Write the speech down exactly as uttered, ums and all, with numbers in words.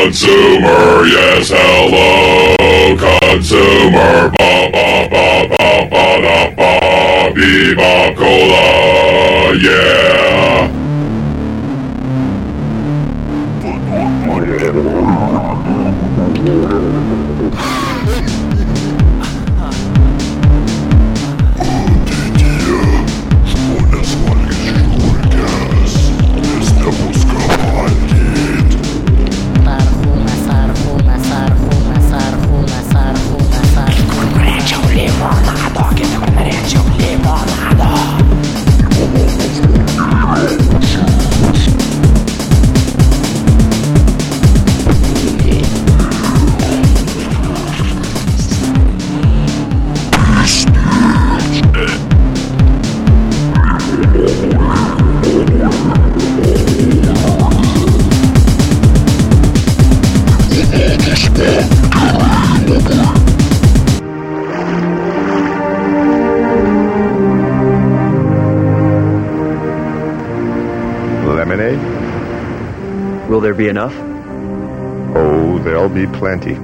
Consumer, yes, hello, consumer. Ba ba ba ba ba da ba, Bebop Cola, yeah. Lemonade? Will there be enough? Oh, there'll be plenty.